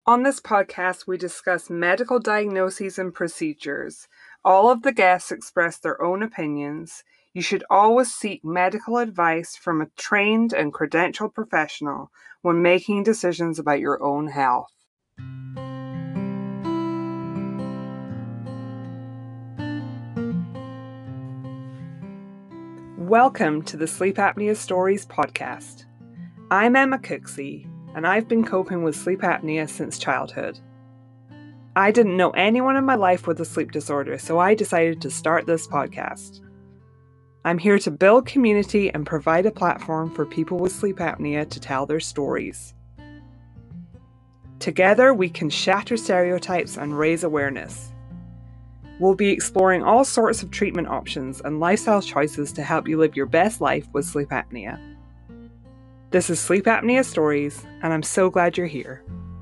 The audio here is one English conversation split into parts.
On this podcast, we discuss medical diagnoses and procedures. All of the guests express their own opinions. You should always seek medical advice from a trained and credentialed professional when making decisions about your own health. Welcome to the Sleep Apnea Stories podcast. I'm Emma Cooksey, and I've been coping with sleep apnea since childhood. I didn't know anyone in my life with a sleep disorder, so I decided to start this podcast. I'm here to build community and provide a platform for people with sleep apnea to tell their stories. Together, we can shatter stereotypes and raise awareness. We'll be exploring all sorts of treatment options and lifestyle choices to help you live your best life with sleep apnea. This is Sleep Apnea Stories, and I'm so glad you're here.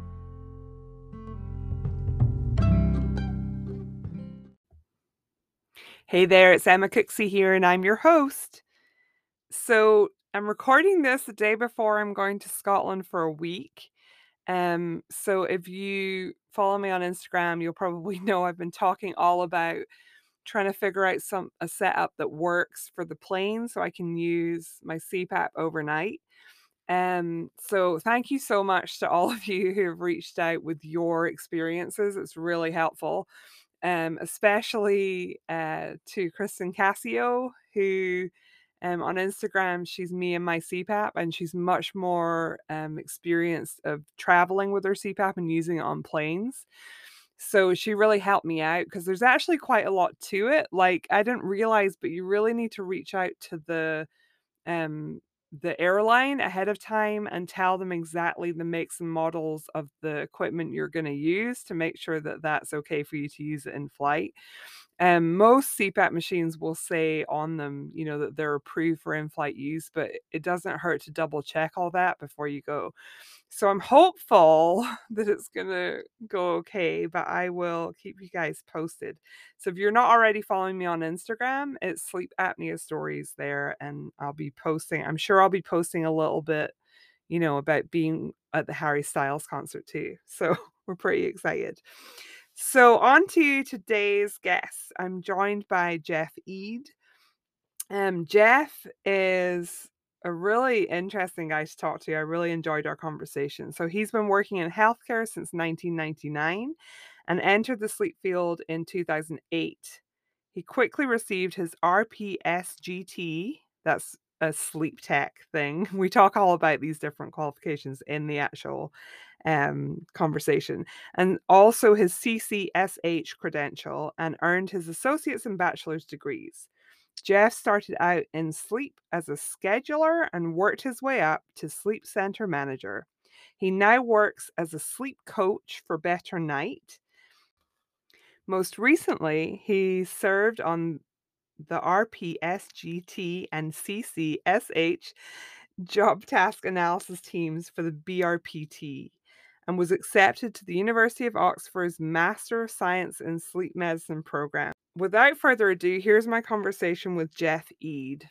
Hey there, it's Emma Cooksey here, and I'm your host. So I'm recording this the day before I'm going to Scotland for a week. So if you follow me on Instagram, you'll probably know I've been talking all about trying to figure out a setup that works for the plane so I can use my CPAP overnight. So thank you so much to all of you who have reached out with your experiences. It's really helpful. Especially to Kristen Cassio, who on Instagram, she's me and my CPAP, and she's much more experienced of traveling with her CPAP and using it on planes. So she really helped me out because there's actually quite a lot to it. Like, I didn't realize, but you really need to reach out to the airline ahead of time and tell them exactly the makes and models of the equipment you're going to use to make sure that that's okay for you to use it in flight. Most CPAP machines will say on them, that they're approved for in-flight use, but it doesn't hurt to double check all that before you go. So I'm hopeful that it's going to go okay, but I will keep you guys posted. So if you're not already following me on Instagram, it's Sleep Apnea Stories there, and I'm sure I'll be posting a little bit, about being at the Harry Styles concert too. So we're pretty excited. So on to today's guest. I'm joined by Jeff Eade. Jeff is a really interesting guy to talk to. I really enjoyed our conversation. So he's been working in healthcare since 1999 and entered the sleep field in 2008. He quickly received his RPSGT. That's a sleep tech thing. We talk all about these different qualifications in the actual conversation, and also his CCSH credential, and earned his associate's and bachelor's degrees. Jeff started out in sleep as a scheduler and worked his way up to sleep center manager. He now works as a sleep coach for Better Night. Most recently, he served on the RPSGT and CCSH job task analysis teams for the BRPT and was accepted to the University of Oxford's Master of Science in Sleep Medicine program. Without further ado, here's my conversation with Jeff Eade.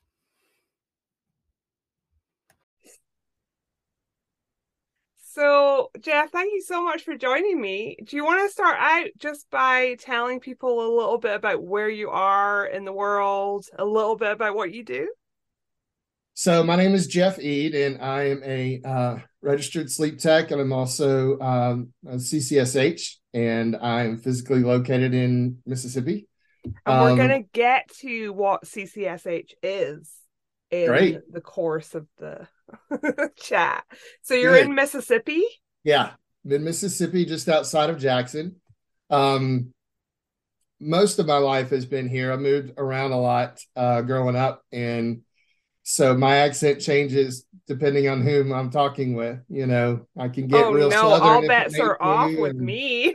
So, Jeff, thank you so much for joining me. Do you want to start out just by telling people a little bit about where you are in the world, a little bit about what you do? So my name is Jeff Eade, and I am a registered sleep tech, and I'm also a CCSH, and I'm physically located in Mississippi. And we're going to get to what CCSH is in Great. the course of the chat. So you're Good. in Mississippi? Yeah, mid Mississippi, just outside of Jackson. Um, Most of my life has been here. I moved around a lot growing up, and so my accent changes depending on whom I'm talking with. I can get Oh real no, all southern if it bets needs are off to, with and me.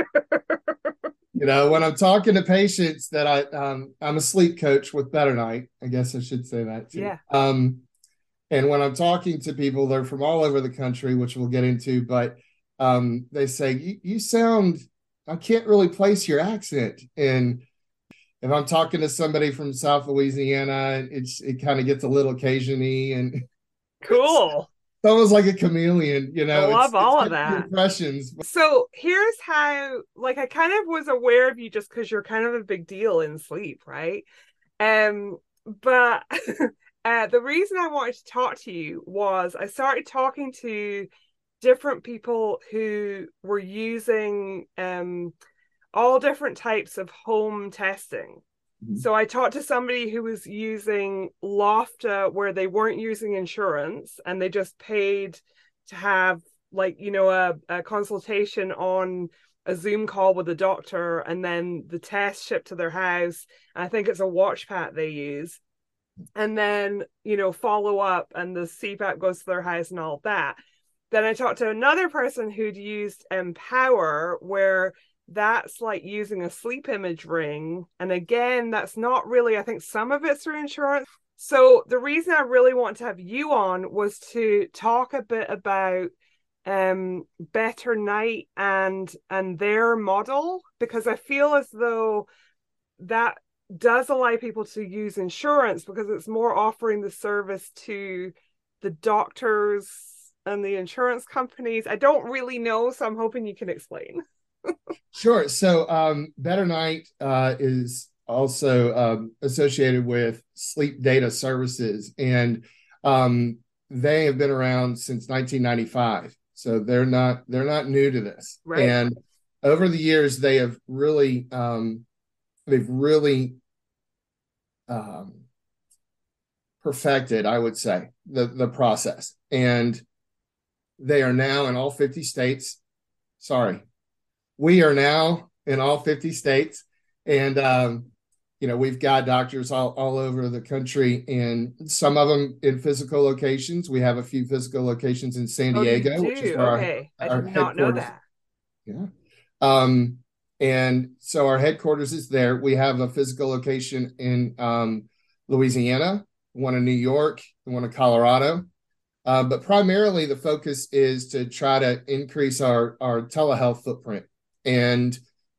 when I'm talking to patients that I'm a sleep coach with Better Night. I guess I should say that too. Yeah. And when I'm talking to people, they're from all over the country, which we'll get into, but they say, you sound, I can't really place your accent. And if I'm talking to somebody from South Louisiana, it kind of gets a little Cajun-y, and Cool. almost like a chameleon, I love it's all of getting the that. impressions. So here's how, like, I kind of was aware of you just because you're kind of a big deal in sleep, right? But the reason I wanted to talk to you was I started talking to different people who were using all different types of home testing. So I talked to somebody who was using Lofta where they weren't using insurance and they just paid to have like, a consultation on a Zoom call with a doctor and then the test shipped to their house. I think it's a WatchPat they use. And then, follow up and the CPAP goes to their house and all that. Then I talked to another person who'd used Empower, where that's like using a sleep image ring. And again, that's not really, I think some of it's through insurance. So the reason I really want to have you on was to talk a bit about Better Night and their model, because I feel as though that does allow people to use insurance because it's more offering the service to the doctors and the insurance companies. I don't really know, so I'm hoping you can explain. Sure. So, Better Night is also associated with Sleep Data Services, and they have been around since 1995. So they're not new to this. Right. And over the years, they've really um, perfected, I would say, the process, and they are now in all 50 states. Sorry, we are now in all 50 states, and we've got doctors all over the country, and some of them in physical locations. We have a few physical locations in San Oh, you Diego, which is do? where Okay. I our did not know headquarters. that. Yeah. um and so our headquarters is there. We have a physical location in Louisiana, one in New York, one in Colorado. But primarily the focus is to try to increase our telehealth footprint. And,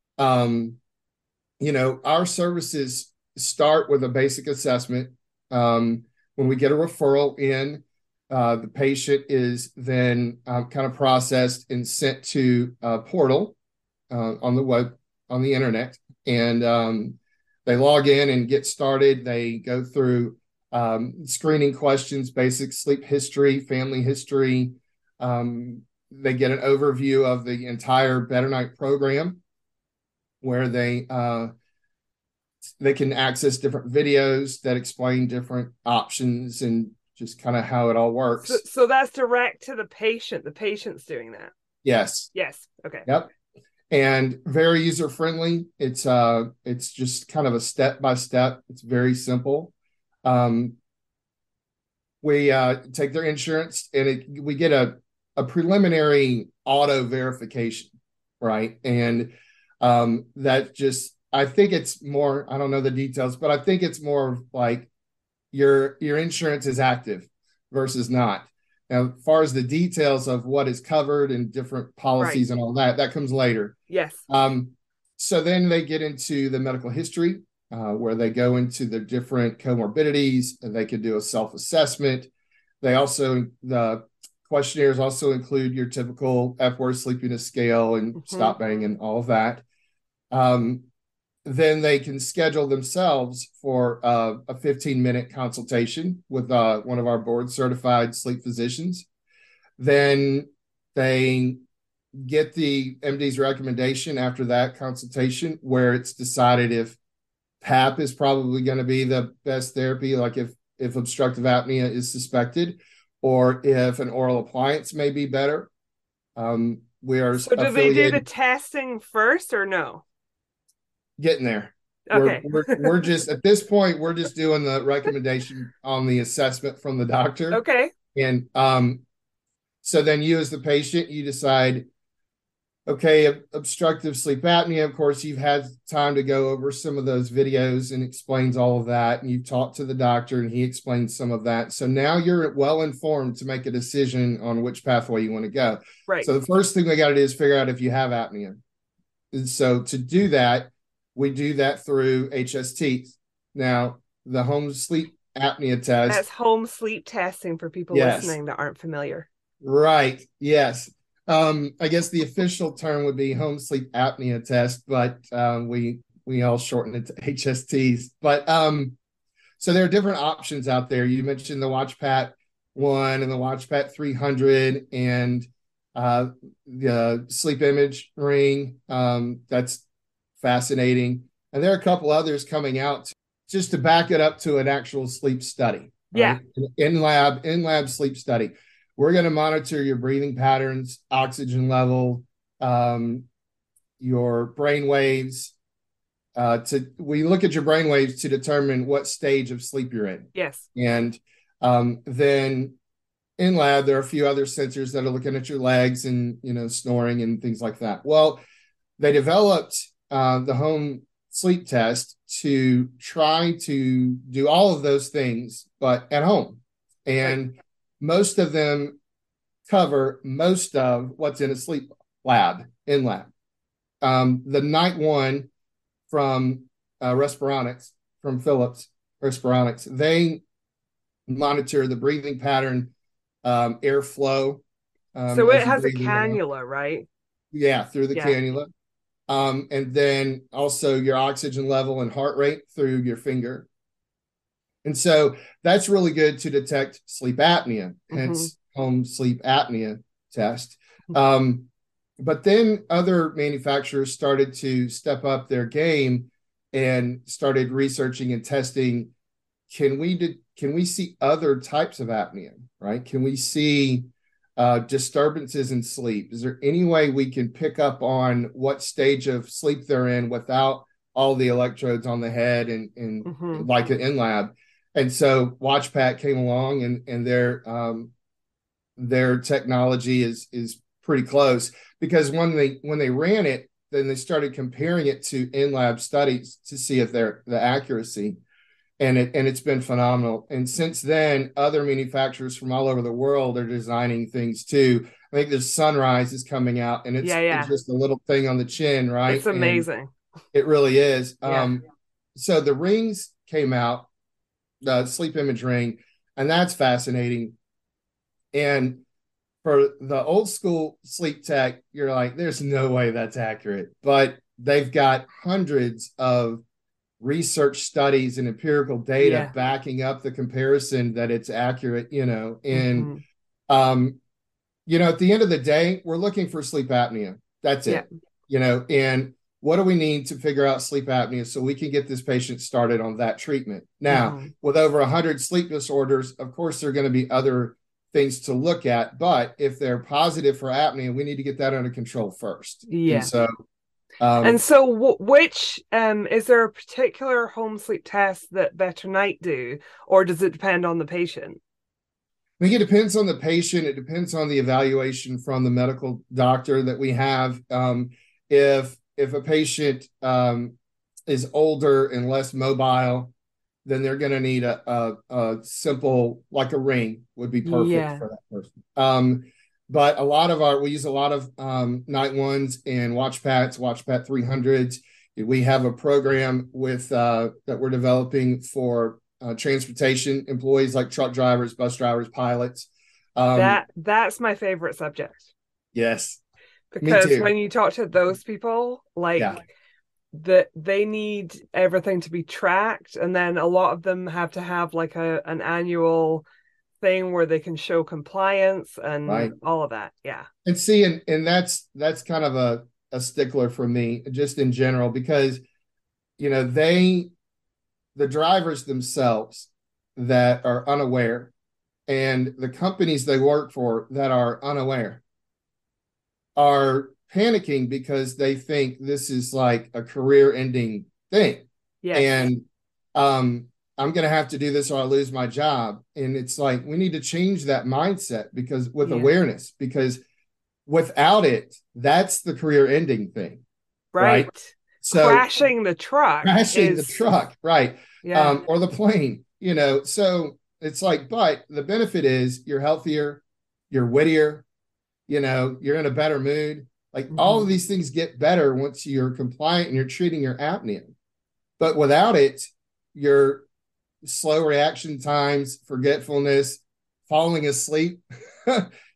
our services start with a basic assessment. When we get a referral in, the patient is then kind of processed and sent to a portal on the web, on the internet. And they log in and get started. They go through screening questions, basic sleep history, family history. They get an overview of the entire Better Night program, where they can access different videos that explain different options and just kind of how it all So, works. so that's direct to the patient. The patient's doing that. Yes. Yes. Okay. Yep. And very user friendly. It's just kind of a step by step. It's very simple. Um, we take their insurance, and we get a preliminary auto verification, right? And that just, I think it's more, I don't know the details, but I think it's more like your insurance is active versus not. Now, as far as the details of what is covered and different Right. policies and all that, that comes later. Yes. So then they get into the medical history, where they go into the different comorbidities, and they can do a self-assessment. The questionnaires also include your typical Epworth sleepiness scale and Mm-hmm. stop bang and all of that. Um, then they can schedule themselves for a 15-minute consultation with one of our board certified sleep physicians. Then they get the MD's recommendation after that consultation, where it's decided if PAP is probably going to be the best therapy, like if obstructive apnea is suspected, or if an oral appliance may be better. We are So do they do the affiliated. testing first or no? Getting there. We're, Okay. we're we're just at this point, we're just doing the recommendation on the assessment from the doctor. Okay. And so then you, as the patient, you decide, okay, obstructive sleep apnea. Of course, you've had time to go over some of those videos and explains all of that. And you've talked to the doctor and he explains some of that. So now you're well informed to make a decision on which pathway you want to go. Right. So the first thing we got to do is figure out if you have apnea. And so to do that, we do that through HST. Now, the home sleep apnea test, That's home sleep testing for people yes, listening that aren't familiar. Right. Yes. I guess the official term would be home sleep apnea test, but we all shorten it to HSTs. But so there are different options out there. You mentioned the WatchPat 1 and the WatchPat 300 and the sleep image ring. That's fascinating. And there are a couple others coming out just to back it up to an actual sleep study, Yeah. right? In lab sleep study. We're going to monitor your breathing patterns, oxygen level, your brain waves. We look at your brain waves to determine what stage of sleep you're in. Yes. And then in lab, there are a few other sensors that are looking at your legs and, snoring and things like that. Well, they developed the home sleep test to try to do all of those things, but at home. And Right. most of them cover most of what's in a sleep lab, in lab. The night one from Respironics, from Philips Respironics, they monitor the breathing pattern, airflow So it as you has a breathe in and out. cannula, right? Yeah, through the Yeah. cannula. And then also your oxygen level and heart rate through your finger. And so that's really good to detect sleep apnea, Mm-hmm. hence home sleep apnea test. Um, but then other manufacturers started to step up their game and started researching and testing. Can we see other types of apnea, right? Can we see disturbances in sleep? Is there any way we can pick up on what stage of sleep they're in without all the electrodes on the head and Mm-hmm. like an in lab? And so WatchPat came along and their technology is pretty close because when they ran it, then they started comparing it to in lab studies to see if they're the accuracy, and it's been phenomenal. And since then, other manufacturers from all over the world are designing things too. I think there's Sunrise is coming out, and Yeah, it's yeah. just a little thing on the chin, It's right? And amazing. it really is. Yeah. So the rings came out, the sleep image ring, and that's fascinating. And for the old school sleep tech, you're like, there's no way that's accurate. But they've got hundreds of research studies and empirical data Yeah. backing up the comparison that it's accurate, and Mm-hmm. um, at the end of the day, we're looking for sleep apnea. That's Yeah. it. And what do we need to figure out sleep apnea so we can get this patient started on that treatment? Now, Mm-hmm. with over 100 sleep disorders, of course, there are going to be other things to look at. But if they're positive for apnea, we need to get that under control first. And Yeah. so, And um, so, which is there a particular home sleep test that Better Night do, or does it depend on the patient? I think it depends on the patient. It depends on the evaluation from the medical doctor that we have. If a patient is older and less mobile, then they're going to need a simple, like a ring would be perfect Yeah. for that person. But we use a lot of night ones and WatchPat 300s. We have a program that we're developing for transportation employees like truck drivers, bus drivers, pilots. That's my favorite subject Yes, me because too. when you talk to those people, Yeah, like that they need everything to be tracked, and then a lot of them have to have like an annual thing where they can show compliance and right. all of that. Yeah. And see, and that's kind of a stickler for me, just in general, because the drivers themselves that are unaware and the companies they work for that are unaware are panicking because they think this is like a career ending thing. Yes. And I'm going to have to do this or I lose my job. And it's like, we need to change that mindset because with Yeah. awareness, because without it, that's the career ending thing, right? Right. So Crashing the truck crashing the is, truck, right? yeah. Or the plane, so it's like, but the benefit is you're healthier, you're wittier, you're in a better mood. Like all of Mm-hmm. these things get better once you're compliant and you're treating your apnea. But without it, your slow reaction times, forgetfulness, falling asleep,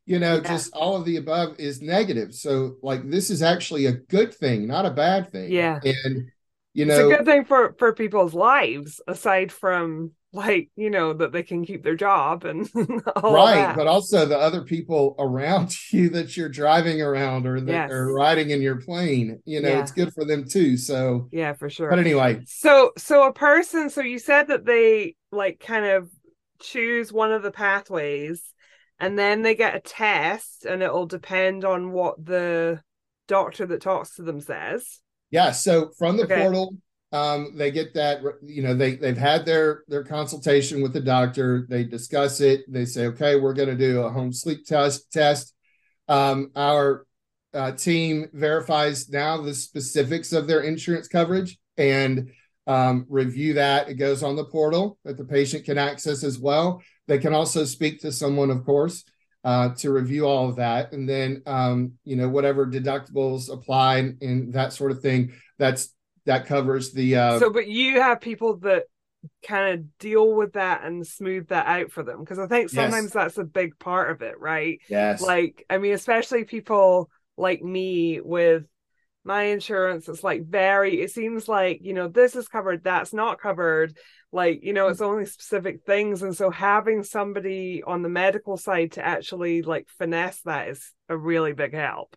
Yeah. just all of the above is negative. So like this is actually a good thing, not a bad thing. Yeah. And It's a good know, thing for people's lives, aside from like, that they can keep their job and all of right, that. but also the other people around you that you're driving around or that are Yes. riding in your plane, it's Yeah. good for them too. So, Yeah, for but sure. anyway, So a person, so you said that they like kind of choose one of the pathways and then they get a test and it'll depend on what the doctor that talks to them says. yeah. So from the Okay. portal, they get that, they've had their consultation with the doctor. They discuss it. They say, okay, we're going to do a home sleep test. Our team verifies now the specifics of their insurance coverage and review that. It goes on the portal that the patient can access as well. They can also speak to someone, of course, to review all of that. And then, whatever deductibles apply and that sort of thing, that covers the. So, but you have people that kind of deal with that and smooth that out for them because I think Yes, sometimes that's a big part of it, right? yes. Like, I mean, especially people like me with my insurance, it's like it seems like, this is covered, that's not covered. Like, it's only specific things. And so having somebody on the medical side to actually like finesse that is a really big help.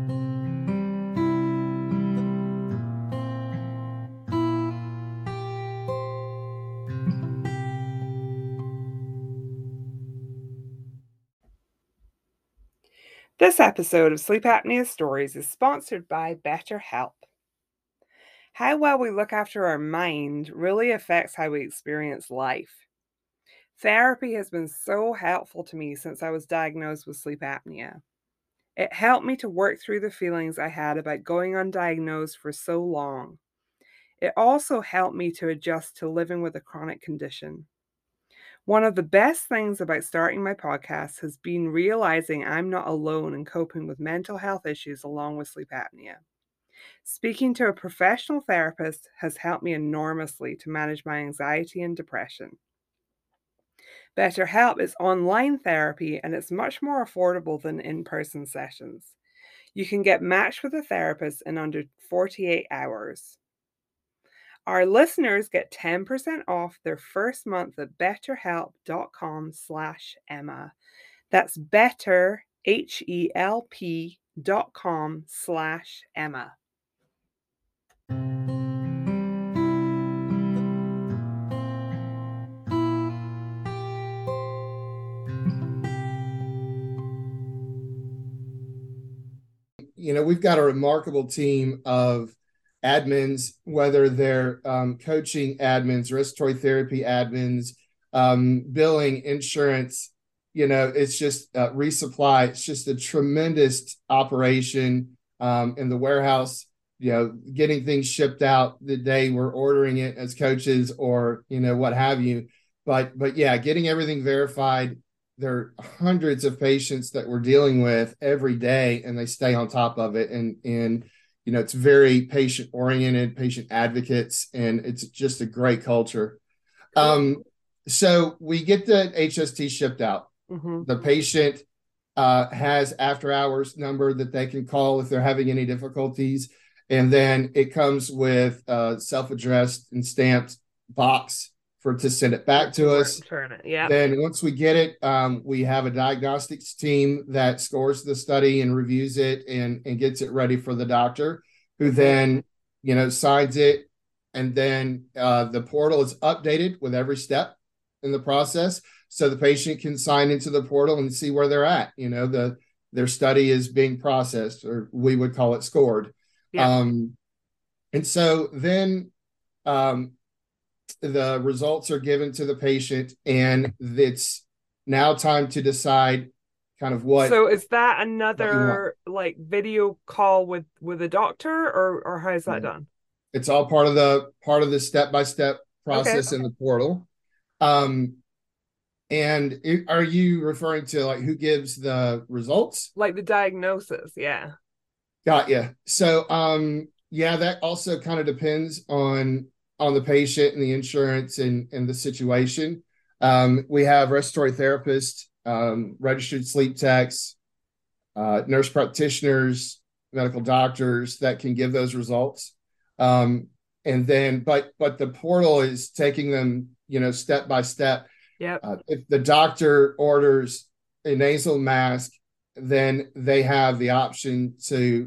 This episode of Sleep Apnea Stories is sponsored by BetterHelp. How well we look after our mind really affects how we experience life. Therapy has been so helpful to me since I was diagnosed with sleep apnea. It helped me to work through the feelings I had about going undiagnosed for so long. It also helped me to adjust to living with a chronic condition. One of the best things about starting my podcast has been realizing I'm not alone in coping with mental health issues along with sleep apnea. Speaking to a professional therapist has helped me enormously to manage my anxiety and depression. BetterHelp is online therapy and it's much more affordable than in person sessions. You can get matched with a therapist in under 48 hours. Our listeners get 10% off their first month at betterhelp.com/Emma. That's better, HELP.com/Emma. We've got a remarkable team of admins, whether they're coaching admins, respiratory therapy admins, billing, insurance. It's just resupply. It's just a tremendous operation in the warehouse. Getting things shipped out the day we're ordering it as coaches, or what have you. But yeah, getting everything verified. There are hundreds of patients that we're dealing with every day, and they stay on top of it. And it's very patient oriented, patient advocates, and it's just a great culture. Cool. So we get the HST shipped out. Mm-hmm. The patient has after hours number that they can call if they're having any difficulties, and then it comes with a self-addressed and stamped box to send it back to us. Return it. Yeah. Then once we get it, we have a diagnostics team that scores the study and reviews it and gets it ready for the doctor, who then signs it, and then the portal is updated with every step in the process, so the patient can sign into the portal and see where they're at. Their study is being processed, or we would call it scored. Yeah. And so then the results are given to the patient, and it's now time to decide kind of what. So is that you want. another like video call with a doctor, or how is that Yeah. done? It's all part of the step-by-step Okay. process in the portal. Um, and are you referring to like who gives the results? Like the diagnosis, yeah. Got you. So yeah, that also kind of depends on the patient and the insurance and the situation. We have respiratory therapists, registered sleep techs, nurse practitioners, medical doctors that can give those results. Um, and then, but the portal is taking them, step by step. Yep. If the doctor orders a nasal mask, then they have the option to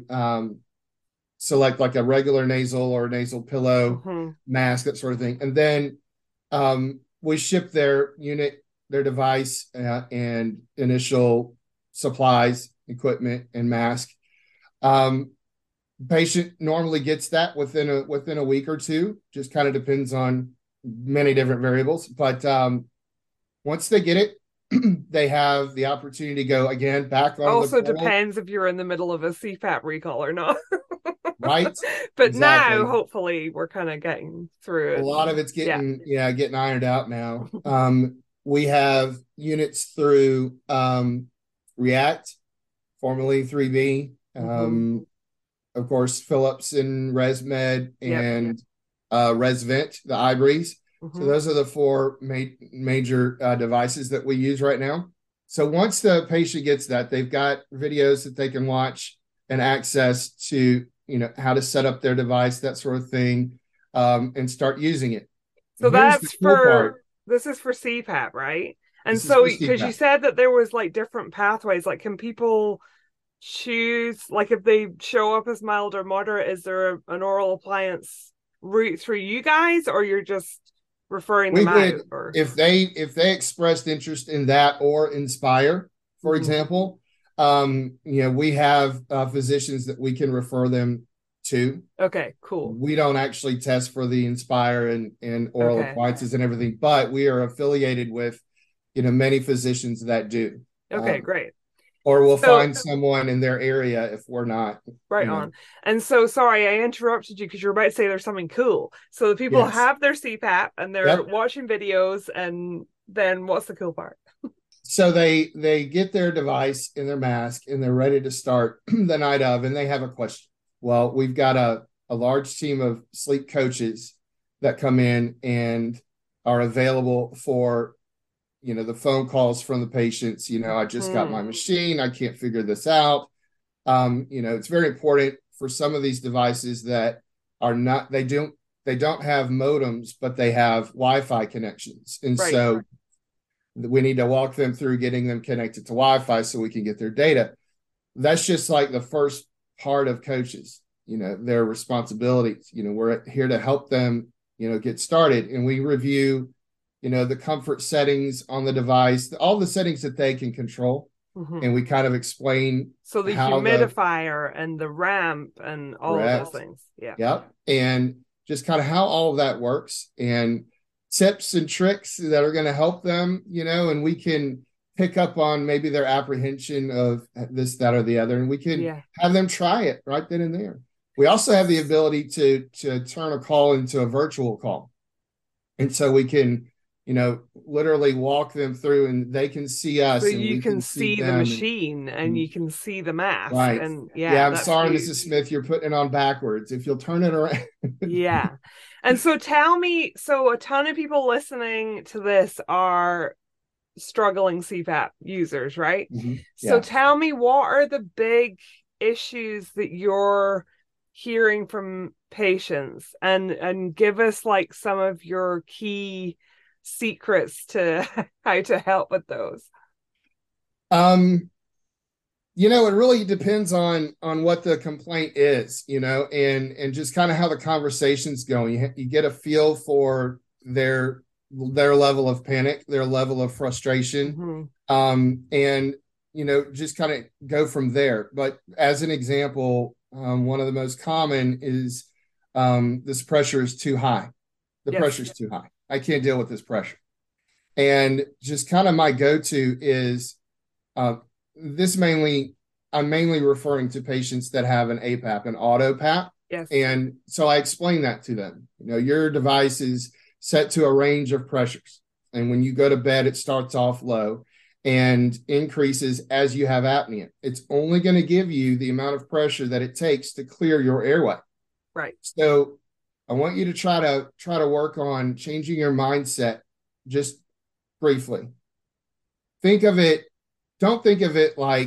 select like a regular nasal or nasal pillow Hmm. mask, that sort of thing. And then we ship their unit, their device, and initial supplies, equipment, and mask. Um, Patient normally gets that within a week or two. Just kind of depends on many different variables. But once they get it, they have the opportunity to go again back onto the Also portal. depends if you're in the middle of a CPAP recall or not. Right? But now, Exactly. hopefully, we're kind of getting through A it. lot of it's Yeah. getting ironed out now. We have units through React, formerly 3B, Hmm. of course, Philips and ResMed Yep. and ResVent, the iBreeze. So Hmm. those are the four major devices that we use right now. So once the patient gets that, they've got videos that they can watch and access to, how to set up their device, that sort of thing, and start using it. So Here's the that's cool for part. this is for CPAP, right? And This is so, for because you CPAP. said that there was like different pathways, like can people choose, like if they show up as mild or moderate, is there an oral appliance route through you guys, or you're just referring We them could, out, or? if they expressed interest in that or Inspire, for Mhm. example, we have physicians that we can refer them to. Okay, cool. We don't actually test for the Inspire and oral Okay. appliances and everything, but we are affiliated with, many physicians that do. Okay, great. Or we'll So, find someone in their area if we're not, right on. And so, sorry, I interrupted you because you were about to say there's something cool. So the people yes. have their CPAP and they're Yep. watching videos, and then what's the cool part? So they get their device in their mask and they're ready to start the night of, and they have a question. Well, we've got a large team of sleep coaches that come in and are available for, the phone calls from the patients. I just got Hmm. my machine, I can't figure this out. It's very important for some of these devices that are not, they don't have modems, but they have Wi-Fi connections. And Right. so we need to walk them through getting them connected to Wi-Fi so we can get their data. That's just like the first part of coaches, their responsibilities. We're here to help them, get started, and we review, the comfort settings on the device, all the settings that they can control, Hmm. and we kind of explain So the how the humidifier and the ramp and all of those correct, things. Yeah. yep, and just kind of how all of that works, and tips and tricks that are going to help them, and we can pick up on maybe their apprehension of this, that, or the other, and we can Yeah. have them try it right then and there. We also have the ability to turn a call into a virtual call. And so we can, literally walk them through and they can see So us and you we can can see see the them. And machine and you can see the mask. right. And Yeah, yeah, I'm that's sorry, Mrs. huge. Smith, you're putting it on backwards. If you'll turn it around. Yeah. And so tell me, so a ton of people listening to this are struggling CPAP users, right? Mhm. So Yeah. tell me, what are the big issues that you're hearing from patients, and give us like some of your key secrets to how to help with those. Um, it really depends on what the complaint is, and just kind of how the conversation's going. You get a feel for their level of panic, their level of frustration, Mm-hmm. and just kind of go from there. But as an example, one of the most common is this pressure is too high. The Yes. pressure is too high. I can't deal with this pressure. And just kind of my go-to is uh, this mainly, I'm mainly referring to patients that have an APAP, an auto PAP. Yes. And so I explain that to them. Your device is set to a range of pressures. And when you go to bed, it starts off low and increases as you have apnea. It's only going to give you the amount of pressure that it takes to clear your airway. Right. So I want you to try to work on changing your mindset just briefly. Think of it, don't think of it like,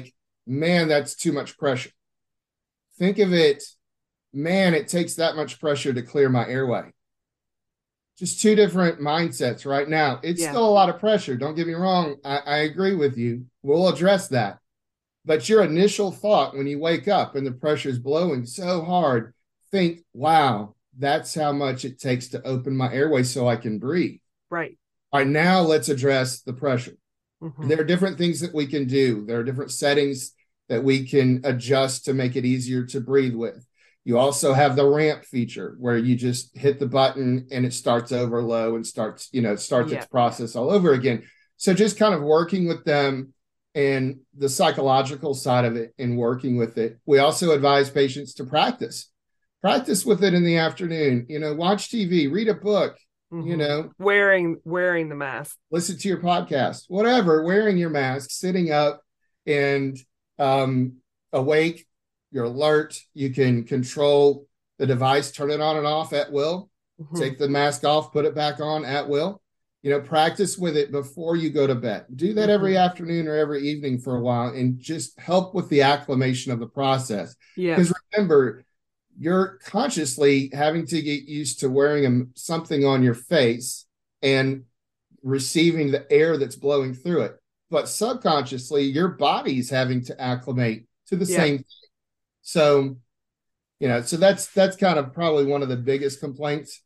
man, that's too much pressure. Think of it, man, it takes that much pressure to clear my airway. Just two different mindsets right now. It's Yeah. still a lot of pressure. Don't get me wrong. I agree with you. We'll address that. But your initial thought when you wake up and the pressure is blowing so hard, think, wow, that's how much it takes to open my airway so I can breathe. Right. All right, now let's address the pressure. Mm-hmm. There are different things that we can do. There are different settings that we can adjust to make it easier to breathe with. You also have the ramp feature where you just hit the button and it starts over low and starts its process all over again. So just kind of working with them and the psychological side of it and working with it. We also advise patients to practice with it in the afternoon, watch TV, read a book, wearing the mask, listen to your podcast, whatever, wearing your mask, sitting up and awake, you're alert. You can control the device, turn it on and off at will, take the mask off, put it back on at will. Practice with it before you go to bed. Do that every afternoon or every evening for a while and just help with the acclimation of the process. Yeah. Because remember, you're consciously having to get used to wearing something on your face and receiving the air that's blowing through it. But subconsciously, your body's having to acclimate to the same thing. So, so that's kind of probably one of the biggest complaints.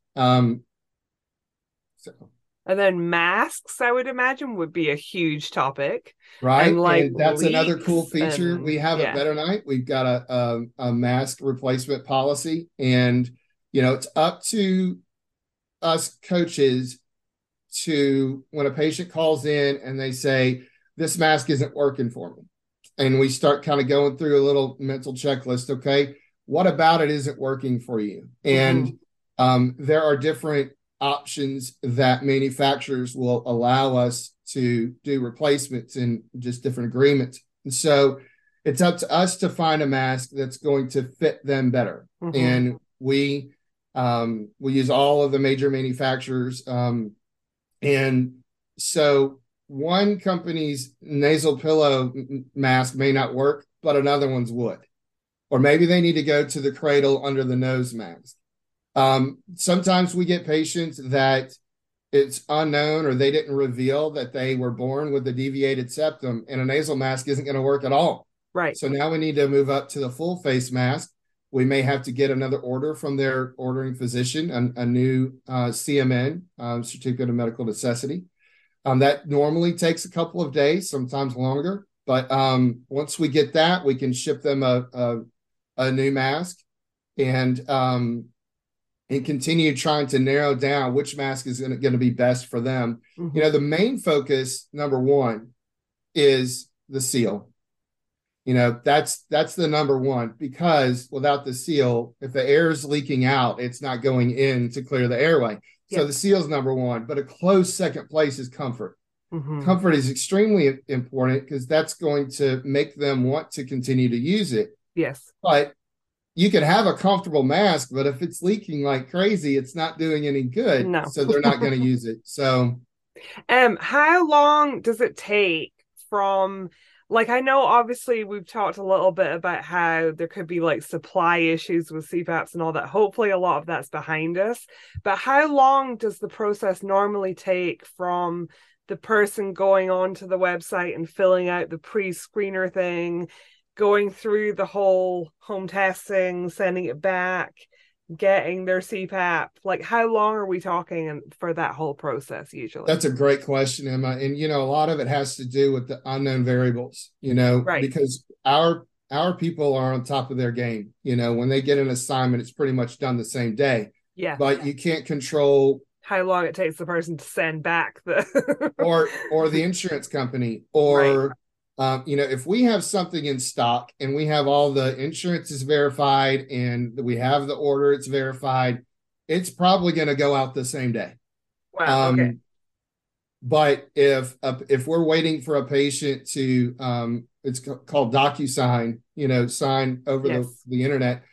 And then masks, I would imagine, would be a huge topic. Right. And that's another cool feature. We have at Better Night. We've got a mask replacement policy. And, it's up to us coaches to, when a patient calls in and they say, this mask isn't working for me. And we start kind of going through a little mental checklist. Okay, what about it isn't working for you? And there are different options that manufacturers will allow us to do replacements and just different agreements. And so it's up to us to find a mask that's going to fit them better. And we use all of the major manufacturers. And so one company's nasal pillow mask may not work, but another one's would. Or maybe they need to go to the cradle under the nose mask. Sometimes we get patients that it's unknown or they didn't reveal that they were born with a deviated septum and a nasal mask isn't going to work at all. Right. So now we need to move up to the full face mask. We may have to get another order from their ordering physician, a new CMN, Certificate of Medical Necessity. That normally takes a couple of days, sometimes longer. But once we get that, we can ship them a new mask and continue trying to narrow down which mask is going to be best for them. The main focus, number one, is the seal. That's the number one, because without the seal, if the air is leaking out, it's not going in to clear the airway. So the seal is number one, but a close second place is comfort. Comfort is extremely important because that's going to make them want to continue to use it. Yes. But you can have a comfortable mask, but if it's leaking like crazy, it's not doing any good. No. So they're not going to use it. So, how long does it take from, I know obviously we've talked a little bit about how there could be supply issues with CPAPs and all that. Hopefully a lot of that's behind us. But how long does the process normally take from the person going onto the website and filling out the pre-screener thing, going through the whole home testing, sending it back, getting their CPAP? How long are we talking for that whole process usually? That's a great question, Emma. And, a lot of it has to do with the unknown variables, right. Because our people are on top of their game. When they get an assignment, it's pretty much done the same day. Yeah. But you can't control how long it takes the person to send back the or the insurance company or right. If we have something in stock and we have all the insurance is verified and we have the order, it's verified, it's probably going to go out the same day. Wow. Okay. But if we're waiting for a patient to, it's called DocuSign, sign over the internet.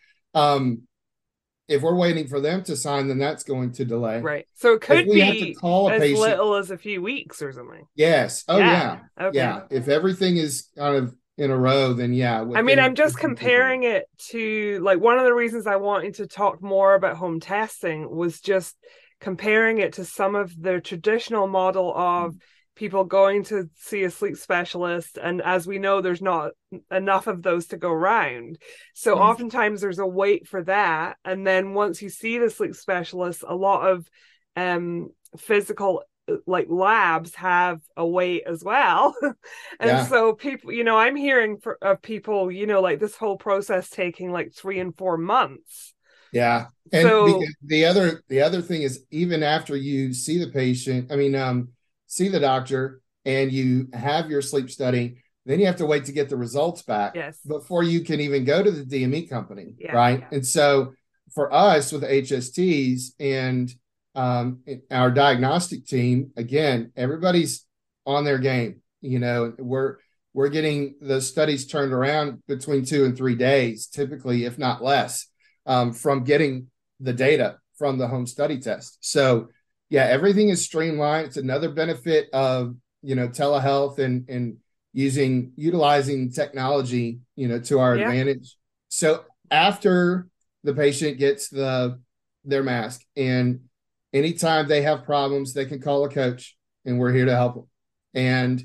If we're waiting for them to sign, then that's going to delay. Right. So it could be have to call a as patient, little as a few weeks or something. Yes. Oh, yeah. Okay. Yeah. If everything is kind of in a row, then yeah, I mean, I'm just within 2 days. comparing it to like one of the reasons I wanted to talk more about home testing was just comparing it to some of the traditional model of people going to see a sleep specialist. And as we know, there's not enough of those to go around. So oftentimes there's a wait for that. And then once you see the sleep specialist, a lot of physical like labs have a wait as well. And Yeah. so people, I'm hearing of people, like this whole process taking like 3 and 4 months. Yeah. And So the other thing is, even after you see the patient, see the doctor and you have your sleep study, then you have to wait to get the results back yes, before you can even go to the DME company, yeah, right? And so for us with HSTs and our diagnostic team, again, everybody's on their game. We're getting the studies turned around between 2 and 3 days, typically, if not less, from getting the data from the home study test. So yeah, everything is streamlined. It's another benefit of telehealth and utilizing technology to our yeah. advantage. So after the patient gets their mask, and anytime they have problems, they can call a coach, and we're here to help them. And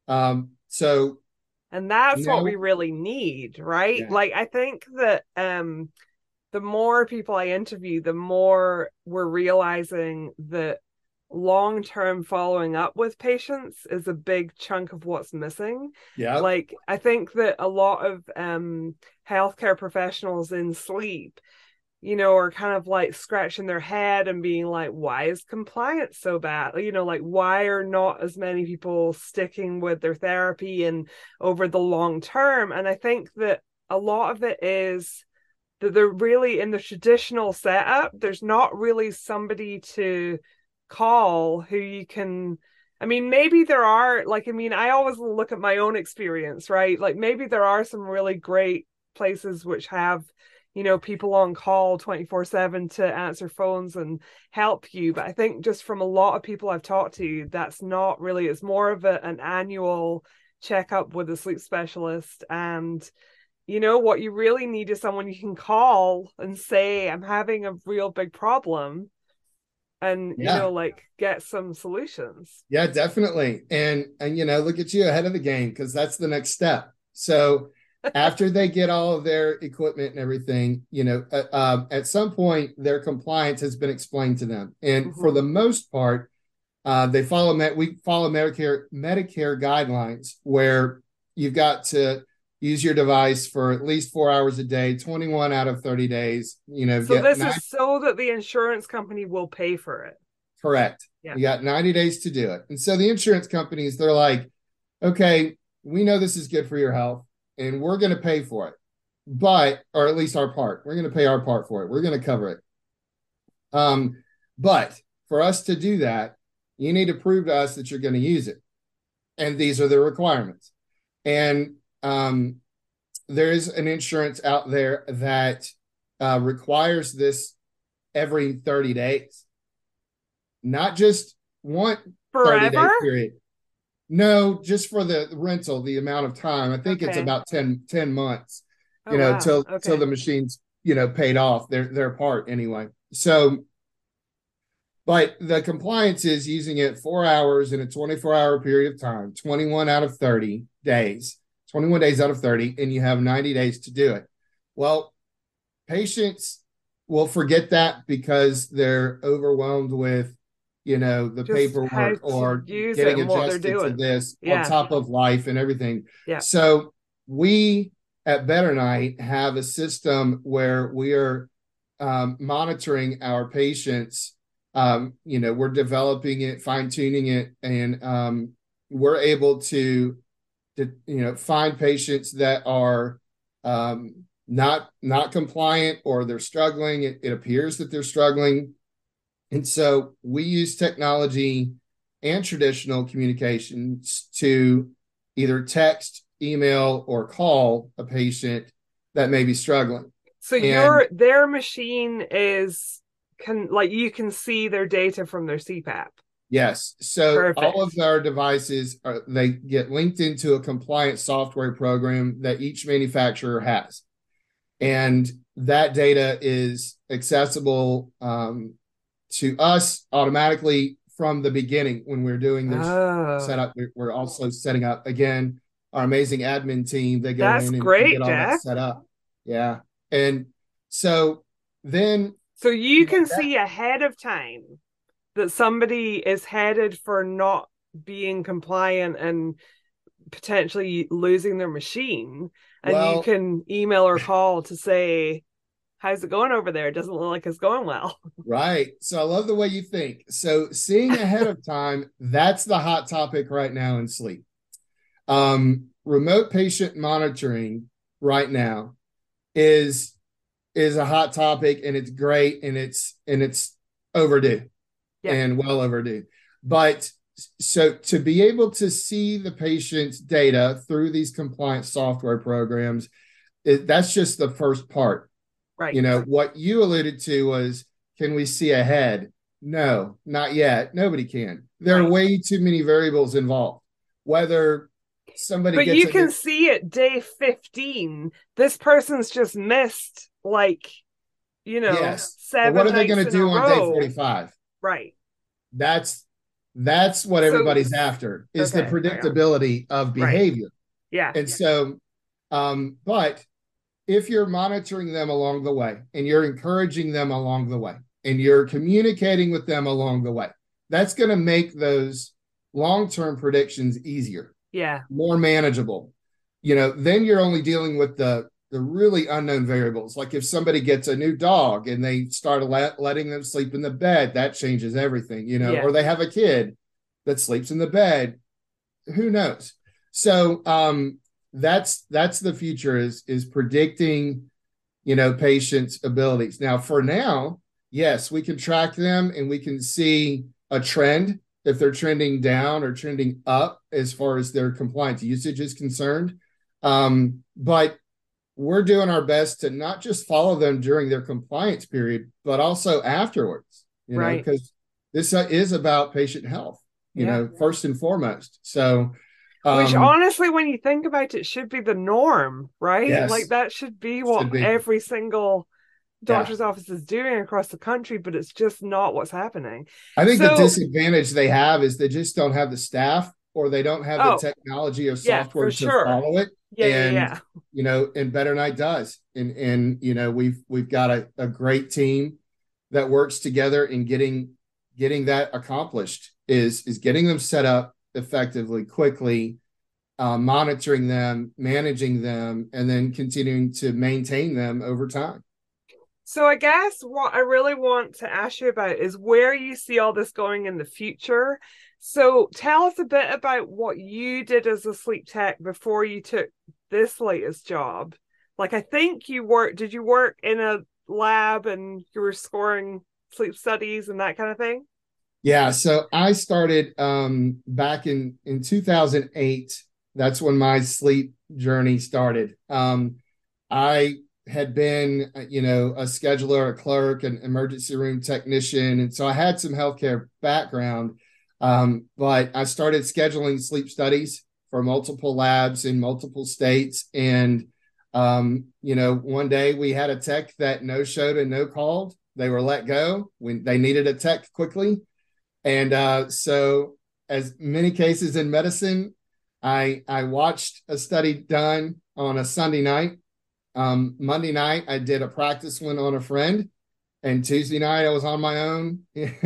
so And that's what now, we really need, right? yeah, Like I think that the more people I interview, the more we're realizing that long-term following up with patients is a big chunk of what's missing. yeah, Like I think that a lot of healthcare professionals in sleep, are kind of like scratching their head and being like, why is compliance so bad? Like why are not as many people sticking with their therapy and over the long term? And I think that a lot of it is that they're really in the traditional setup, there's not really somebody to call who you can. I mean, maybe there are, like, I mean, I always look at my own experience, right? Like, maybe there are some really great places which have, people on call 24/7 to answer phones and help you. But I think just from a lot of people I've talked to, that's not really, it's more of an annual checkup with a sleep specialist. And what you really need is someone you can call and say, I'm having a real big problem, and yeah. like get some solutions. Yeah, definitely. And look at you ahead of the game, because that's the next step. So after they get all of their equipment and everything, at some point their compliance has been explained to them, and for Mm-hmm. the most part, we follow Medicare guidelines, where you've got to use your device for at least 4 hours a day, 21 out of 30 days. So Get this nine. is so that the insurance company will pay for it. Correct. Yeah. You got 90 days to do it. And so the insurance companies, they're like, okay, we know this is good for your health, and we're going to pay for it. Or at least our part, we're going to pay our part for it. We're going to cover it. But for us to do that, you need to prove to us that you're going to use it. And these are the requirements. And there's an insurance out there that requires this every 30 days, not just one 30-day Forever? period. No, just for the rental, the amount of time. I think it's Okay. about 10 months, Oh wow. till Okay. the machine's, paid off their part anyway. So, but the compliance is using it 4 hours in a 24-hour period of time, 21 out of 30 days, 21 days out of 30, and you have 90 days to do it. Well, patients will forget that because they're overwhelmed with the Just how paperwork to or use it getting and what they're adjusted to doing. this on Yeah. top of life and everything. Yeah. So we at Better Night have a system where we are monitoring our patients. We're developing it, fine tuning it, and we're able to find patients that are not compliant, or they're struggling. It appears that they're struggling, and so we use technology and traditional communications to either text, email, or call a patient that may be struggling. So And their machine is can like you can see their data from their CPAP. Yes. So all of Perfect. our devices they get linked into a compliant software program that each manufacturer has, and that data is accessible to us automatically from the beginning when we're doing this Oh, setup. We're also setting up again our amazing admin team. They go that's in and great, get all that Jeff. set up. Yeah, and so then So you you know can that see ahead of time that somebody is headed for not being compliant and potentially losing their machine. And you well. can email or call to say, how's it going over there? It doesn't look like it's going well. Right. So I love the way you think. So seeing ahead of time, that's the hot topic right now in sleep. Remote patient monitoring right now is is a hot topic, and it's great, and it's overdue Yeah. and well overdue. But so to be able to see the patient's data through these compliance software programs, that's just the first part. Right. You know, what you alluded to was, can we see ahead? No, not yet. Nobody can. There are Right. way too many variables involved. Whether somebody But gets you a new, can see it day 15. This person's just missed like, yes, but what seven are they going nights to in a do on day row. 45? Right. That's that's what So, everybody's after, is the okay, hang on. predictability of Right. behavior. Yeah. And so, but if you're monitoring them along the way and you're encouraging them along the way and you're communicating with them along the way, that's going to make those long-term predictions easier, Yeah. more manageable. You know, then you're only dealing with the really unknown variables. Like if somebody gets a new dog and they start letting them sleep in the bed, that changes everything, you know, Yeah. or they have a kid that sleeps in the bed, who knows? So that's the future, is predicting, you know, patients' abilities. Now, for now, yes, we can track them and we can see a trend if they're trending down or trending up as far as their compliance usage is concerned. But we're doing our best to not just follow them during their compliance period, but also afterwards, you know, Right. because this is about patient health, you Yeah. know, first and foremost. So, Which um, honestly, when you think about it, should be the norm, right? Like yes, that should be what should be. every single Yeah. doctor's office is doing across the country, but it's just not what's happening. I think the So, disadvantage they have is they just don't have the staff, or they don't have the oh, technology or yeah, software for to sure. follow it. Yeah, yeah, And, yeah. you know, and Better Night does. And you know, we've got a great team that works together in getting that accomplished, is getting them set up effectively, quickly, monitoring them, managing them, and then continuing to maintain them over time. So I guess what I really want to ask you about is where you see all this going in the future. So tell us a bit about what you did as a sleep tech before you took this latest job. Like I think did you work in a lab and you were scoring sleep studies and that kind of thing? Yeah, so I started back in 2008. That's when my sleep journey started. I had been, you know, a scheduler, a clerk, an emergency room technician, and so I had some healthcare background. But I started scheduling sleep studies for multiple labs in multiple states, and you know, one day we had a tech that no showed and no called. They were let go when they needed a tech quickly, and so, as many cases in medicine, I watched a study done on a Sunday night. Monday night, I did a practice one on a friend, and Tuesday night I was on my own,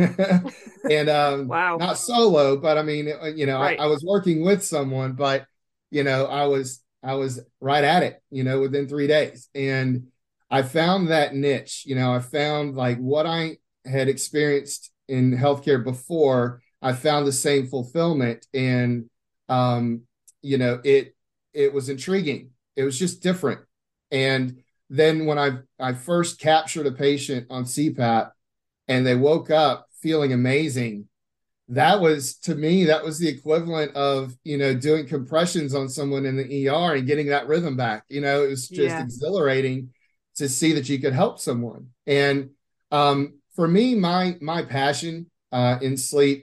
and Wow. not solo, but I mean, you know, Right. I was working with someone, but you know, I was right at it, you know, within 3 days, and I found that niche. You know, I found like what I had experienced in healthcare before. I found the same fulfillment, and um, you know, it was intriguing. It was just different, and then when I first captured a patient on CPAP and they woke up feeling amazing, that was, to me, that was the equivalent of, you know, doing compressions on someone in the ER and getting that rhythm back. You know, it was just Yeah. exhilarating to see that you could help someone. And for me, my passion in sleep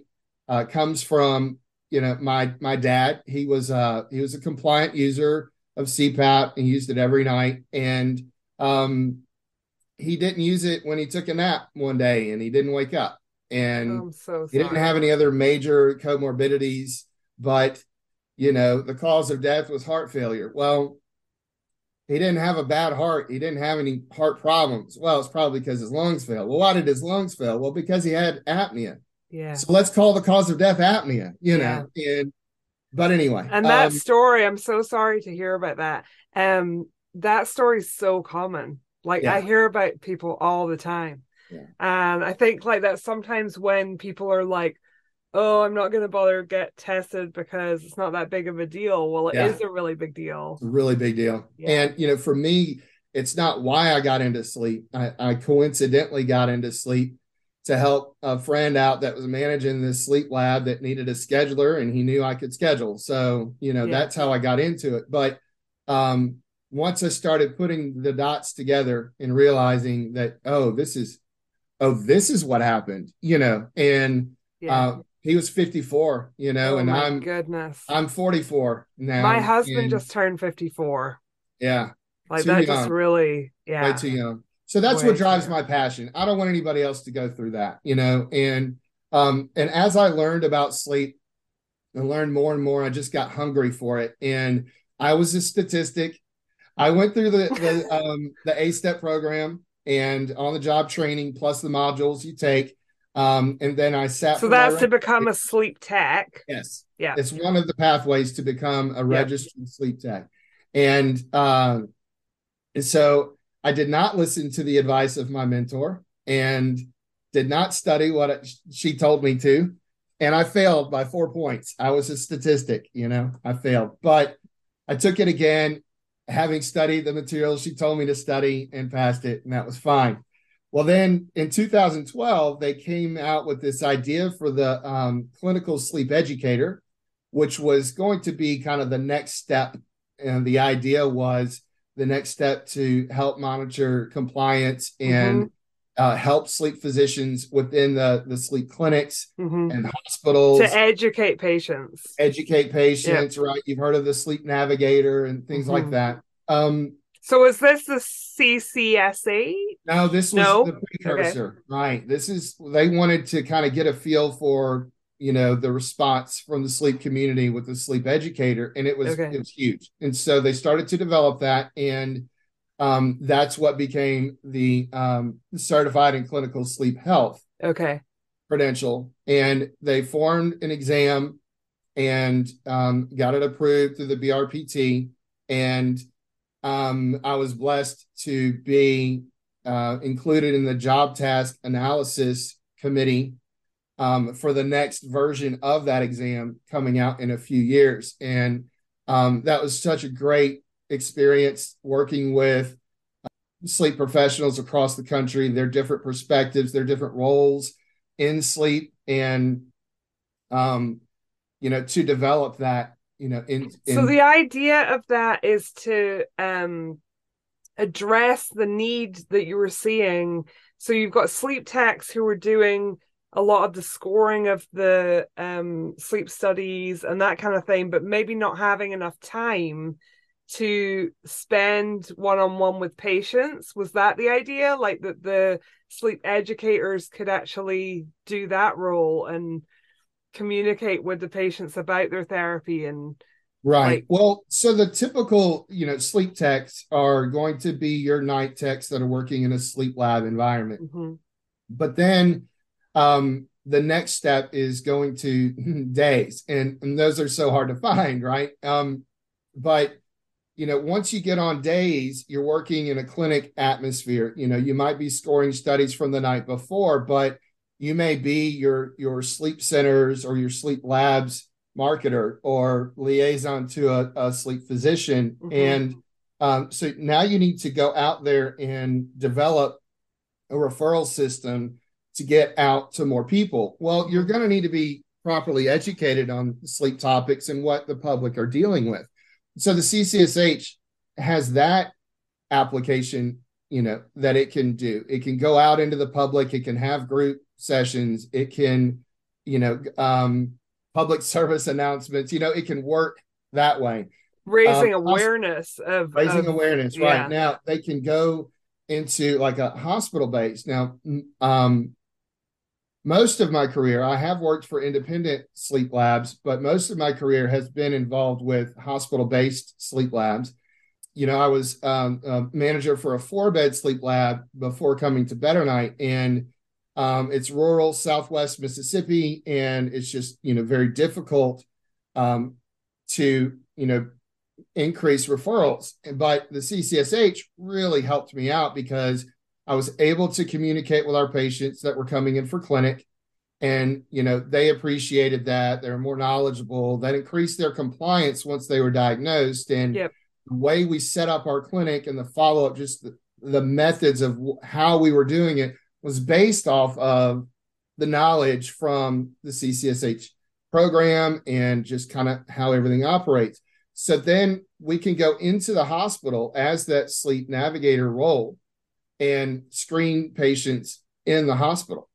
comes from, my dad. He was a compliant user of CPAP and used it every night. And um, he didn't use it when he took a nap one day and he didn't wake up. Oh, And I'm so he didn't sorry. have any other major comorbidities, but the cause of death was heart failure. Well, he didn't have a bad heart. He didn't have any heart problems. Well, it's probably because his lungs failed. Well, why did his lungs fail? Well, because he had apnea. Yeah. So let's call the cause of death apnea, Yeah. And but anyway, And that story, I'm so sorry to hear about that. That story is so common. Like I yeah, hear about people all the time. yeah, And I think like that sometimes when people are like, oh, I'm not going to bother get tested because it's not that big of a deal. Well, it yeah. is a really big deal. It's a really big deal. Yeah. And for me, it's not why I got into sleep. I coincidentally got into sleep to help a friend out that was managing this sleep lab that needed a scheduler, and he knew I could schedule. So, Yeah. that's how I got into it. But um, once I started putting the dots together and realizing that, this is what happened, and Yeah. he was 54, Oh and my I'm goodness. I'm 44 My now, husband and just turned 54. yeah, Like too that just young, really, way yeah, too young. So that's what way too drives young. my passion. I don't want anybody else to go through that, and as I learned about sleep and learned more and more, I just got hungry for it. And I was a statistic. I went through the A-step program and on the job training plus the modules you take. And then I sat So for my that's to become a sleep tech. yes. Yeah. It's one of the pathways to become a Yeah. registered sleep tech. And so I did not listen to the advice of my mentor and did not study what she told me to. And I failed by 4 points. I was a statistic, I failed. But I took it again, having studied the materials she told me to study, and passed it. And that was fine. Well, then in 2012, they came out with this idea for the clinical sleep educator, which was going to be kind of the next step. And the idea was the next step to help monitor compliance Mm-hmm. and help sleep physicians within the sleep clinics Mm-hmm. and To hospitals educate patients. educate Yeah. patients, right? You've heard of the sleep navigator and things like Mm-hmm. that. So is this the CCSA? No, this was the No. Okay. precursor, right? They wanted to kind of get a feel for, the response from the sleep community with the sleep educator, and it was Okay. it was huge. And so they started to develop that, and that's what became the certified in clinical sleep health Okay. credential. And they formed an exam and got it approved through the BRPT. And I was blessed to be included in the job task analysis committee for the next version of that exam coming out in a few years. And that was such a great experience working with sleep professionals across the country, their different perspectives, their different roles in sleep, and um, to develop that, So in the idea of that is to address the need that you were seeing. So you've got sleep techs who are doing a lot of the scoring of the sleep studies and that kind of thing, but maybe not having enough time to spend one-on-one with patients. Was that the idea? Like that the sleep educators could actually do that role and communicate with the patients about their therapy and right. like Well, so the typical, sleep techs are going to be your night techs that are working in a sleep lab environment. mm-hmm, But then the next step is going to days, and those are so hard to find, right? But once you get on days, you're working in a clinic atmosphere. You might be scoring studies from the night before, but you may be your sleep centers or your sleep labs marketer or liaison to a sleep physician. mm-hmm, And so now you need to go out there and develop a referral system to get out to more people. Well, you're mm-hmm. going to need to be properly educated on sleep topics and what the public are dealing with. So the CCSH has that application, that it can do. It can go out into the public. It can have group sessions. It can you know, public service announcements. It can work that way. Raising awareness Raising of awareness, right. yeah. Now they can go into like a hospital base. Now, most of my career, I have worked for independent sleep labs, but most of my career has been involved with hospital based sleep labs. I was a manager for a 4-bed sleep lab before coming to Better Night, and it's rural Southwest Mississippi, and it's just very difficult to increase referrals. But the CCSH really helped me out because I was able to communicate with our patients that were coming in for clinic, and they appreciated that. They're more knowledgeable. That increased their compliance once they were diagnosed. And Yep. the way we set up our clinic and the follow-up, just the methods of how we were doing it was based off of the knowledge from the CCSH program and just kind of how everything operates. So then we can go into the hospital as that sleep navigator role and screen patients in the hospital.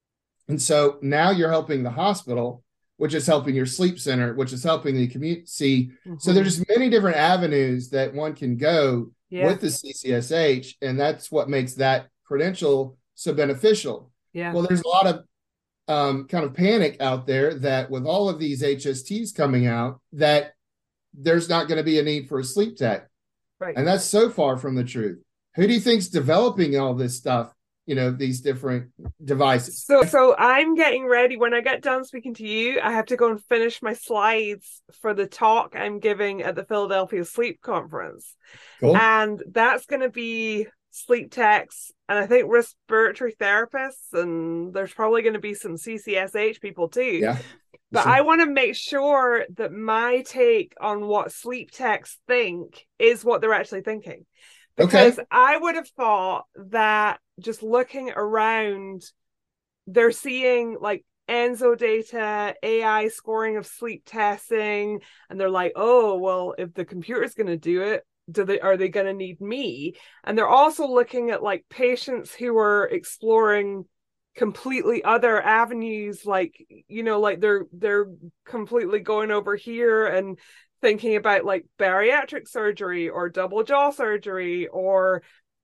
And so now you're helping the hospital, which is helping your sleep center, which is helping the community. Mm-hmm. So there's many different avenues that one can go with the CCSH, and that's what makes that credential so beneficial. Yeah. Well, there's a lot of kind of panic out there that with all of these HSTs coming out, that there's not going to be a need for a sleep tech. Right. And that's so far from the truth. Who do you think's developing all this stuff? These different devices. So I'm getting ready. When I get done speaking to you, I have to go and finish my slides for the talk I'm giving at the Philadelphia Sleep Conference. Cool. And that's going to be sleep techs and I think respiratory therapists, and there's probably going to be some CCSH people too. Yeah. But sure. I want to make sure that my take on what sleep techs think is what they're actually thinking. Because I would have thought that just looking around, they're seeing like Enso data, AI scoring of sleep testing, and they're like, oh, well, if the computer's going to do it, are they going to need me? And they're also looking at like patients who are exploring completely other avenues, like like they're completely going over here and thinking about like bariatric surgery or double jaw surgery or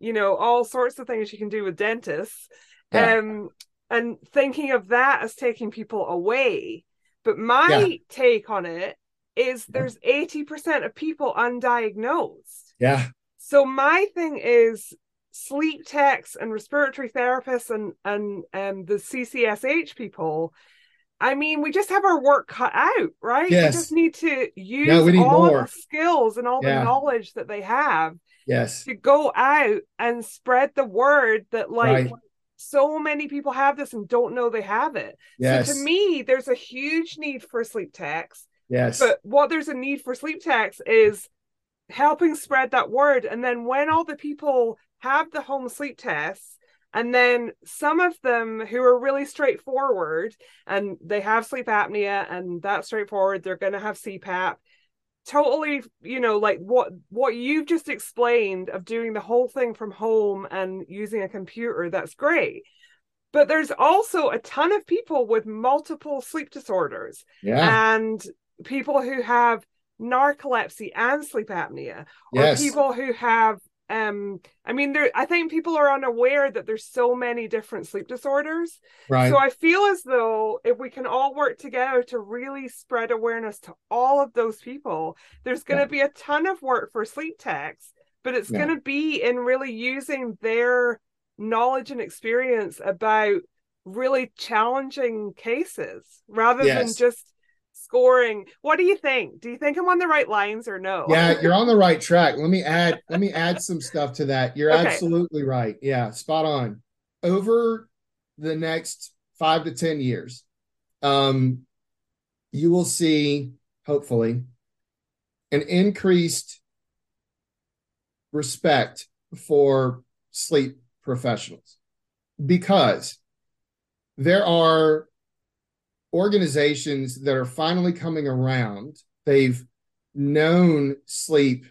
all sorts of things you can do with dentists. And thinking of that as taking people away. But my take on it is there's 80% of people undiagnosed. So my thing is sleep techs and respiratory therapists and the CCSH people, I mean, we just have our work cut out, right? We just need to use all of the skills and all the knowledge that they have to go out and spread the word that so many people have this and don't know they have it. So to me, there's a huge need for sleep techs. But what there's a need for sleep techs is helping spread that word. And then when all the people have the home sleep tests, and then some of them who are really straightforward and they have sleep apnea and that's straightforward, they're going to have CPAP. Totally, like what you've just explained of doing the whole thing from home and using a computer, that's great. But there's also a ton of people with multiple sleep disorders and people who have narcolepsy and sleep apnea, or people who have I think people are unaware that there's so many different sleep disorders. So I feel as though if we can all work together to really spread awareness to all of those people, there's going to be a ton of work for sleep techs, but it's going to be in really using their knowledge and experience about really challenging cases rather than just scoring. What do you think? Do you think I'm on the right lines or no? Yeah, you're on the right track. Let me add some stuff to that. You're absolutely right. Yeah, spot on. Over the next 5 to 10 years, you will see, hopefully, an increased respect for sleep professionals because there are organizations that are finally coming around. They've known sleep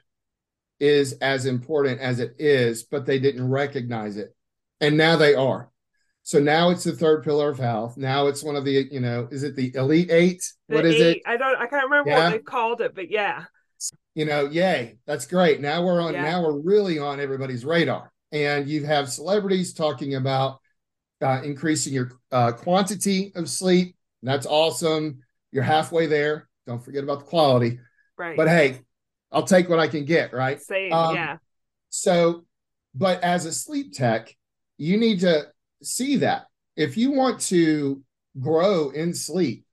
is as important as it is, but they didn't recognize it. And now they are. So now it's the third pillar of health. Now it's one of the, is it the Elite Eight? What The is it? eight, I can't remember what Yeah. they've called it, but yeah. Yay. That's great. Yeah. Now we're really on everybody's radar. And you have celebrities talking about increasing your quantity of sleep. That's awesome. You're halfway there. Don't forget about the quality. Right. But hey, I'll take what I can get, right? Same. Yeah. So, but as a sleep tech, you need to see that. If you want to grow in sleep,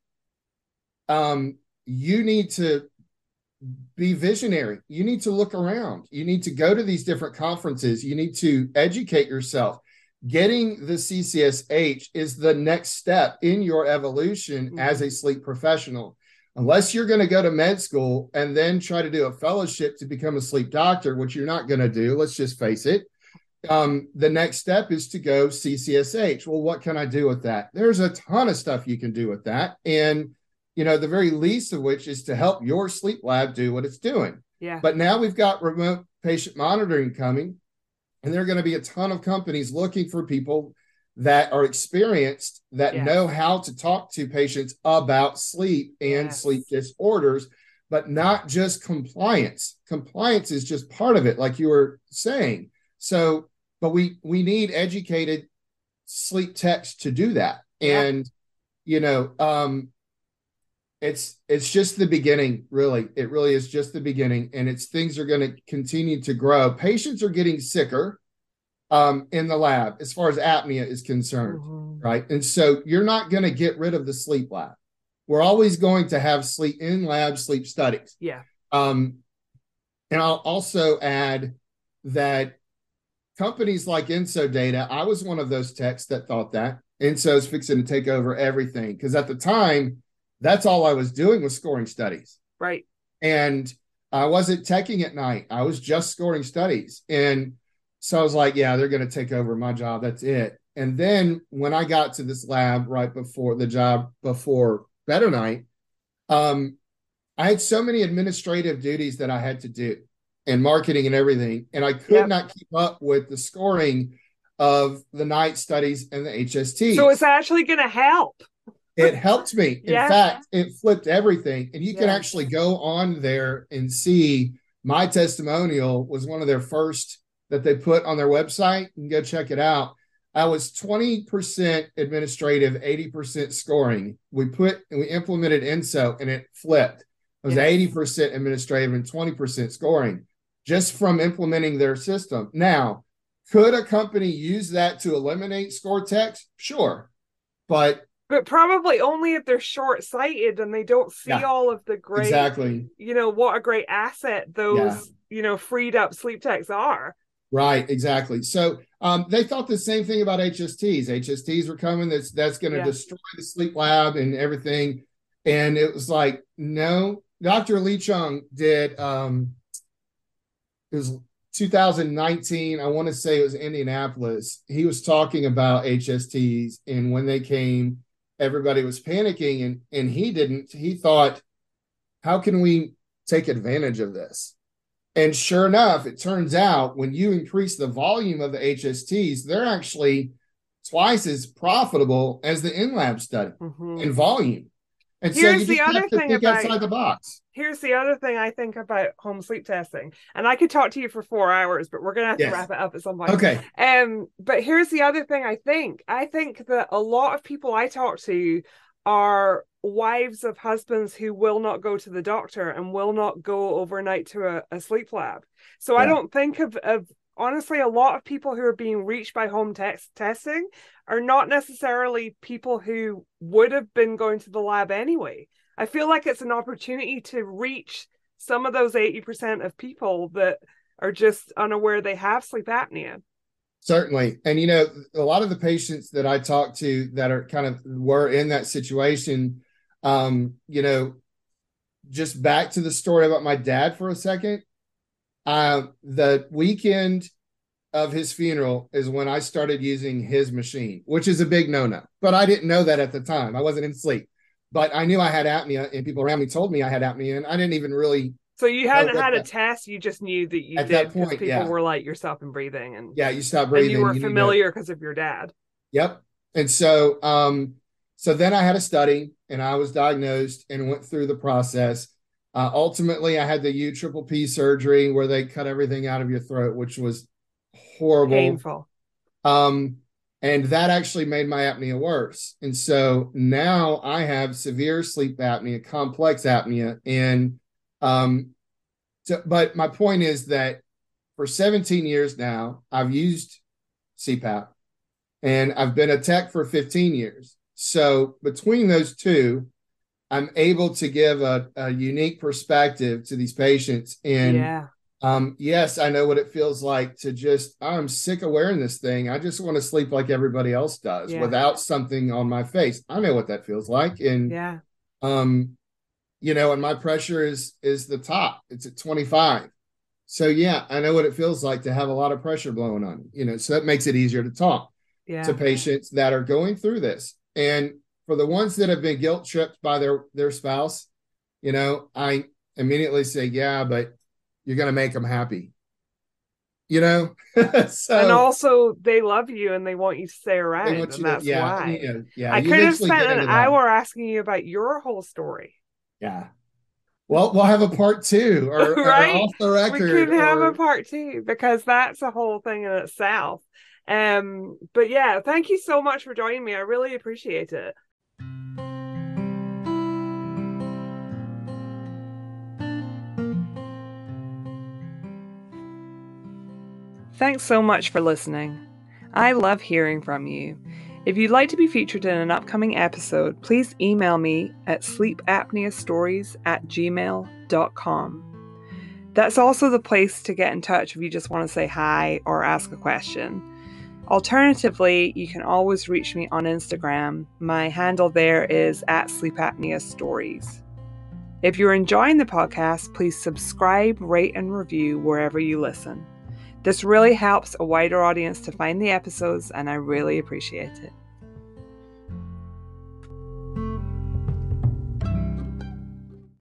you need to be visionary. You need to look around. You need to go to these different conferences. You need to educate yourself. Getting the CCSH is the next step in your evolution as a sleep professional. Unless you're going to go to med school and then try to do a fellowship to become a sleep doctor, which you're not going to do, let's just face it. The next step is to go CCSH. Well, what can I do with that? There's a ton of stuff you can do with that. And the very least of which is to help your sleep lab do what it's doing. Yeah. But now we've got remote patient monitoring coming, and there are going to be a ton of companies looking for people that are experienced, that know how to talk to patients about sleep and sleep disorders, but not just compliance. Compliance is just part of it, like you were saying. So, but we need educated sleep techs to do that. And, it's just the beginning, really. It really is just the beginning, and things are going to continue to grow. Patients are getting sicker in the lab as far as apnea is concerned, right? And so you're not going to get rid of the sleep lab. We're always going to have sleep in lab sleep studies. Yeah. And I'll also add that companies like InsoData, I was one of those techs that thought that Inso's fixing to take over everything, because at the time, that's all I was doing was scoring studies. Right. And I wasn't teching at night. I was just scoring studies. And so I was like, yeah, they're going to take over my job. That's it. And then when I got to this lab right before the job before Better Night, I had so many administrative duties that I had to do and marketing and everything. And I could not keep up with the scoring of the night studies and the HSTs. So it's actually going to help. It helped me. In fact, it flipped everything. And you can actually go on there and see my testimonial was one of their first that they put on their website. You can go check it out. I was 20% administrative, 80% scoring. We implemented INSO and it flipped. It was 80% administrative and 20% scoring just from implementing their system. Now, could a company use that to eliminate score text? Sure. But probably only if they're short-sighted and they don't see all of the great, what a great asset those, freed up sleep techs are. Right, exactly. So they thought the same thing about HSTs. HSTs were coming. That's going to destroy the sleep lab and everything. And it was like, no. Dr. Lee Chung did, it was 2019. I want to say it was Indianapolis. He was talking about HSTs, and when they came, everybody was panicking, and he didn't. He thought, how can we take advantage of this? And sure enough, it turns out when you increase the volume of the HSTs, they're actually twice as profitable as the in-lab study in volume. And so you just have to think outside the box. Here's the other thing I think about home sleep testing. And I could talk to you for 4 hours, but we're going to have to wrap it up at some point. Okay. But here's the other thing I think. I think that a lot of people I talk to are wives of husbands who will not go to the doctor and will not go overnight to a sleep lab. So I don't think of honestly, a lot of people who are being reached by home testing are not necessarily people who would have been going to the lab anyway. I feel like it's an opportunity to reach some of those 80% of people that are just unaware they have sleep apnea. Certainly. And, a lot of the patients that I talk to that are were in that situation, just back to the story about my dad for a second. The weekend of his funeral is when I started using his machine, which is a big no-no. But I didn't know that at the time. I wasn't in sleep. But I knew I had apnea, and people around me told me I had apnea, and I didn't even really. So you hadn't had a test; you just knew that you at did. That point, people were like, "You're stopping breathing," and you stopped breathing. And you were familiar because of your dad. Yep. And so then I had a study and I was diagnosed and went through the process. Ultimately, I had the U triple P surgery where they cut everything out of your throat, which was horrible. Painful. Um, and that actually made my apnea worse. And so now I have severe sleep apnea, complex apnea. And but my point is that for 17 years now, I've used CPAP and I've been a tech for 15 years. So between those two, I'm able to give a unique perspective to these patients. And Yeah. yes, I know what it feels like to just, I'm sick of wearing this thing. I just want to sleep like everybody else does Yeah. without something on my face. I know what that feels like. And, Yeah. um, and my pressure is the top. It's at 25. So yeah, I know what it feels like to have a lot of pressure blowing on you, so that makes it easier to talk to Yeah. patients that are going through this. And for the ones that have been guilt tripped by their spouse, I immediately say, yeah, but you're going to make them happy, And so also, they love you and they want you to stay they around, want and you to, that's yeah, why. yeah, I you could have eventually spent get an into that. hour asking you about your whole story. Yeah. Well, we'll have a part two or Right? off the We record could have a or part two because that's a whole thing in itself. But yeah, thank you so much for joining me. I really appreciate it. Thanks so much for listening. I love hearing from you. If you'd like to be featured in an upcoming episode, please email me at sleepapneastories@gmail.com. That's also the place to get in touch if you just want to say hi or ask a question. Alternatively, you can always reach me on Instagram. My handle there is @sleepapneastories. If you're enjoying the podcast, please subscribe, rate, and review wherever you listen. This really helps a wider audience to find the episodes, and I really appreciate it.